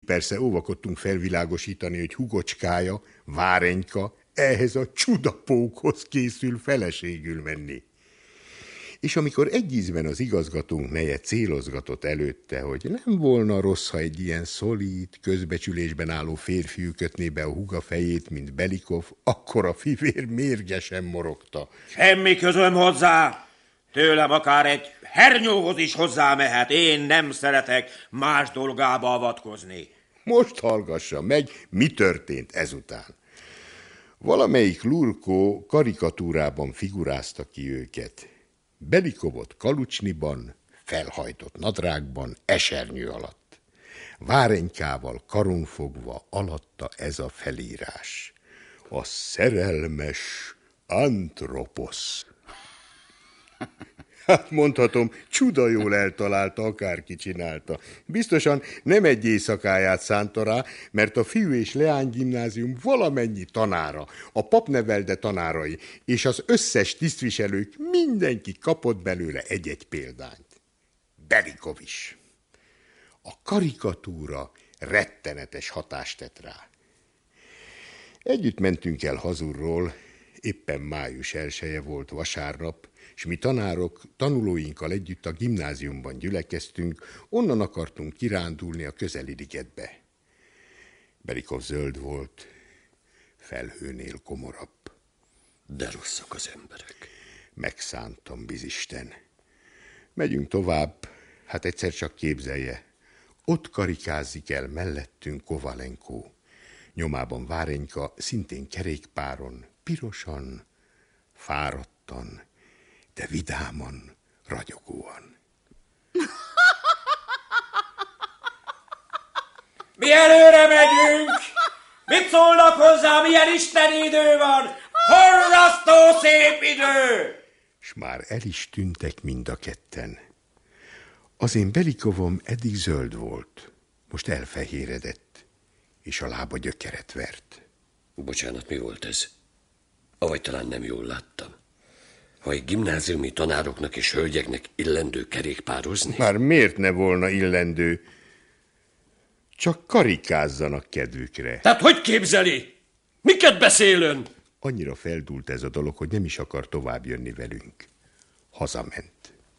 persze óvakodtunk felvilágosítani, hogy hugocskája, Várenyka ehhez a csudapókhoz készül feleségül menni. És amikor egy ízben az igazgatónk neje célozgatott előtte, hogy nem volna rossz, ha egy ilyen szolíd, közbecsülésben álló férfiú kötné be a húga fejét, mint Belikov, akkor a fivér mérgesen morogta. Semmi közöm hozzá! Tőlem akár egy hernyóhoz is hozzámehet. Én nem szeretek más dolgába avatkozni. Most hallgassa meg, mi történt ezután. Valamelyik lurkó karikatúrában figurázta ki őket. Belikovot kalucsniban, felhajtott nadrágban, esernyő alatt. Várenykával karonfogva alatta ez a felírás. A szerelmes Antroposz. Hát mondhatom, csuda jól eltalálta, akárki csinálta. Biztosan nem egy éjszakáját szánta rá, mert a fiú és leány gimnázium valamennyi tanára, a papnevelde tanárai és az összes tisztviselők mindenki kapott belőle egy-egy példányt. Belikov is. A karikatúra rettenetes hatást tett rá. Együtt mentünk el hazulról, éppen május 1-e volt, vasárnap, és mi tanárok tanulóinkkal együtt a gimnáziumban gyülekeztünk, onnan akartunk kirándulni a közeli ligetbe. Belikov zöld volt, felhőnél komorabb. De rosszak az emberek. Megszántam, bizisten. Megyünk tovább, hát egyszer csak képzelje. Ott karikázik el mellettünk Kovalenko. Nyomában Várenyka, szintén kerékpáron, pirosan, fáradtan, de vidáman, ragyogóan. Mi előre megyünk! Mit szólnak hozzá, milyen isteni idő van? Horrasztó szép idő! S már el is tűntek mind a ketten. Az én Belikovom eddig zöld volt, most elfehéredett, és a lába gyökeret vert. Bocsánat, mi volt ez? Avagy talán nem jól láttam. Ha egy gimnáziumi tanároknak és hölgyeknek illendő kerékpározni? Már miért ne volna illendő? Csak karikázzanak kedvükre. Tehát hogy képzeli? Miket beszél ön? Annyira feldúlt ez a dolog, hogy nem is akar tovább jönni velünk. Hazament.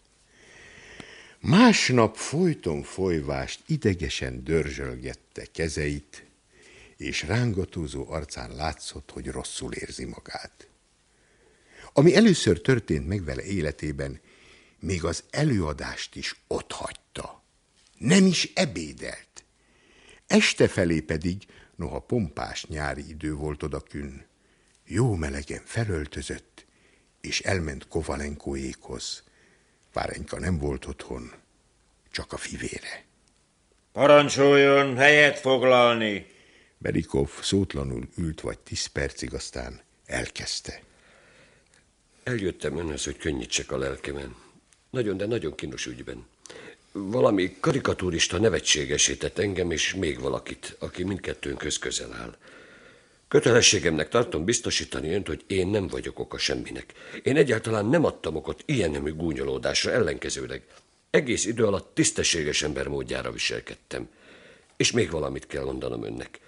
Másnap folyton folyvást idegesen dörzsölgette kezeit, és rángatózó arcán látszott, hogy rosszul érzi magát. Ami először történt meg vele életében, még az előadást is otthagyta. Nem is ebédelt. Este felé pedig, noha pompás nyári idő volt odakünn, jó melegen felöltözött, és elment Kovalenkoékhoz. Várenyka nem volt otthon, csak a fivére. Parancsoljon helyet foglalni! Belikov szótlanul ült vagy 10 percig, aztán elkezdte. Eljöttem önhöz, hogy könnyítsek a lelkemen. Nagyon, de nagyon kínos ügyben. Valami karikatúrista nevetségesített engem és még valakit, aki mindkettőnkhöz közel áll. Kötelességemnek tartom biztosítani önt, hogy én nem vagyok oka semminek. Én egyáltalán nem adtam okot ilyen nemű gúnyolódásra, ellenkezőleg. Egész idő alatt tisztességes ember módjára viselkedtem. És még valamit kell mondanom önnek.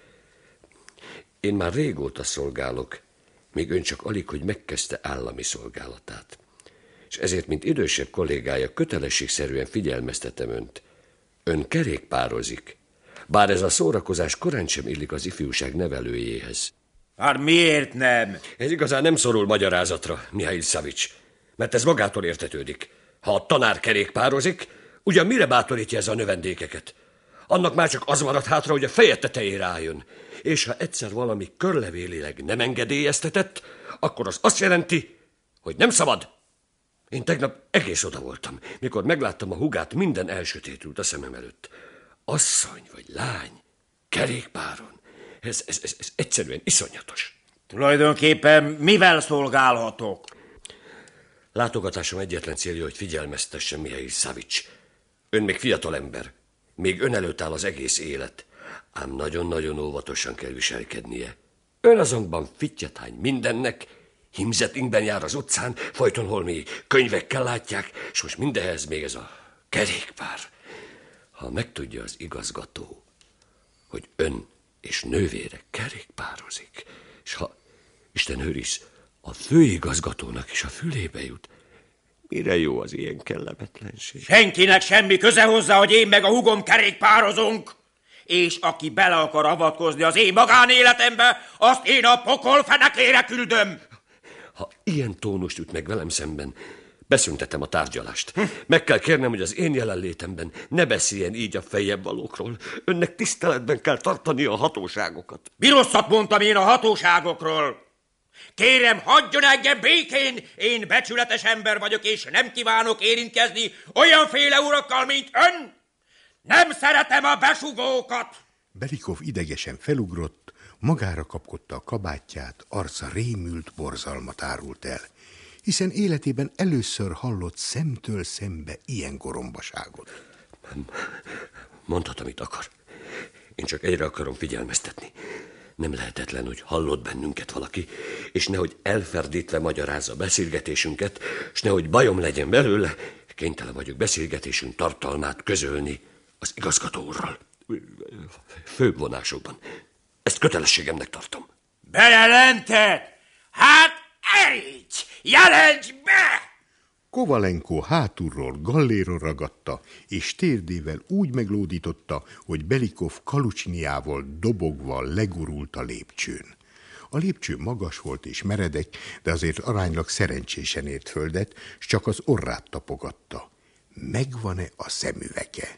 Én már régóta szolgálok, még ön csak alig, hogy megkezdte állami szolgálatát. És ezért, mint idősebb kollégája, kötelességszerűen figyelmeztetem önt. Ön kerékpározik, bár ez a szórakozás korán sem illik az ifjúság nevelőjéhez. Hát miért nem? Ez igazán nem szorul magyarázatra, Mihail Szavics, mert ez magától értetődik. Ha a tanár kerékpározik, ugyan mire bátorítja ez a növendékeket? Annak már csak az marad hátra, hogy a feje tetejére álljon. És ha egyszer valami körlevélileg nem engedélyeztetett, akkor az azt jelenti, hogy nem szabad. Én tegnap egész oda voltam, mikor megláttam a hugát, minden elsötétült a szemem előtt. Asszony vagy lány, kerékpáron. Ez egyszerűen iszonyatos. Tulajdonképpen mivel szolgálhatok? Látogatásom egyetlen célja, hogy figyelmeztessem Mihail Szavics. Ön még fiatal ember. Még ön előtt áll az egész élet. Ám nagyon-nagyon óvatosan kell viselkednie. Ön azonban fittyetány mindennek, himzetünkben jár az utcán, folyton holmi könyvekkel látják, és most mindehez még ez a kerékpár. Ha megtudja az igazgató, hogy ön és nővére kerékpározik, és ha, Isten őriz, a főigazgatónak is a fülébe jut, mire jó az ilyen kellemetlenség? Senkinek semmi köze hozzá, hogy én meg a húgom kerékpározunk. És aki bele akar avatkozni az én magánéletembe, azt én a pokol fenekére küldöm. Ha ilyen tónust üt meg velem szemben, beszüntetem a tárgyalást. Meg kell kérnem, hogy az én jelenlétemben ne beszéljen így a feljebb valókról. Önnek tiszteletben kell tartani a hatóságokat. Mi rosszat mondtam én a hatóságokról? Kérem, hagyjon engem békén! Én becsületes ember vagyok, és nem kívánok érintkezni olyanféle urakkal, mint ön! Nem szeretem a besugókat! Belikov idegesen felugrott, magára kapkodta a kabátját, arca rémült borzalmat árult el, hiszen életében először hallott szemtől szembe ilyen gorombaságot. Mondhat, amit akar. Én csak egyre akarom figyelmeztetni. Nem lehetetlen, hogy hallott bennünket valaki, és nehogy elferdítve magyarázza beszélgetésünket, és nehogy bajom legyen belőle, kénytelen vagyok beszélgetésünk tartalmát közölni az igazgató úrral. Főbb vonásokban. Ezt kötelességemnek tartom. Bejelented? Hát eríts! Jelents be! Kovalenko hátulról galléron ragadta, és térdével úgy meglódította, hogy Belikov Kalucsniával dobogva legurult a lépcsőn. A lépcső magas volt és meredek, de azért aránylag szerencsésen ért földet, s csak az orrát tapogatta. Megvan-e a szemüvege?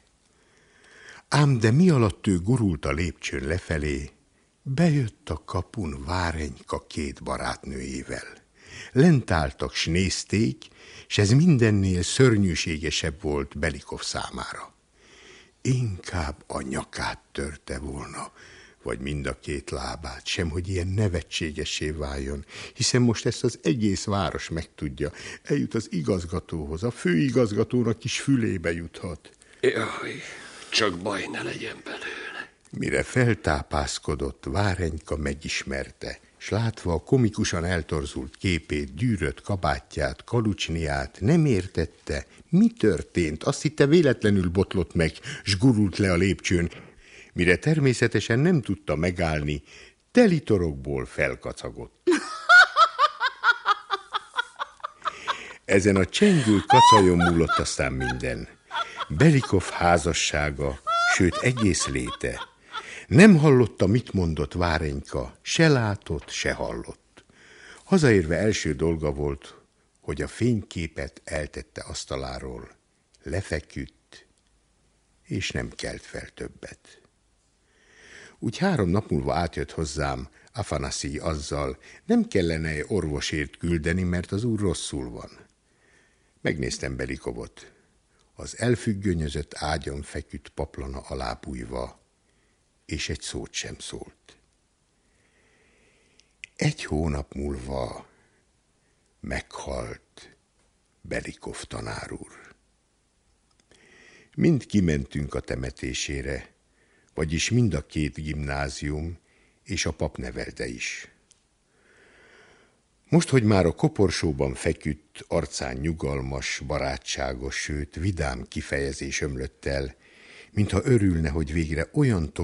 Ám de mi alatt ő gurult a lépcsőn lefelé, bejött a kapun Várenyka két barátnőjével. Lent álltak, s nézték, s ez mindennél szörnyűségesebb volt Belikov számára. Inkább a nyakát törte volna, vagy mind a két lábát, sem hogy ilyen nevetségessé váljon, hiszen most ezt az egész város megtudja. Eljut az igazgatóhoz, a főigazgatónak is fülébe juthat. Jaj, csak baj ne legyen belőle. Mire feltápászkodott, Várenyka megismerte, s látva a komikusan eltorzult képét, gyűrött kabátját, Kalucsniát, nem értette, mi történt. Azt hitte, véletlenül botlott meg, s gurult le a lépcsőn, mire természetesen nem tudta megállni, teli torokból felkacagott. Ezen a csengő kacajon múlott aztán minden. Belikov házassága, sőt egész léte. Nem hallotta, mit mondott Várenyka, se látott, se hallott. Hazaérve első dolga volt, hogy a fényképet eltette asztaláról, lefeküdt, és nem kelt fel többet. Úgy 3 nap múlva átjött hozzám Afanaszij azzal, nem kellene orvosért küldeni, mert az úr rosszul van. Megnéztem Belikovot. Az elfüggönyözött ágyon feküdt paplana alá bújva, és egy szót sem szólt. 1 hónap múlva meghalt Belikov tanár úr. Mind kimentünk a temetésére, vagyis mind a 2 gimnázium és a papnevelde is. Most, hogy már a koporsóban feküdt, arcán nyugalmas, barátságos, sőt vidám kifejezés ömlött el, mintha örülne, hogy végre olyan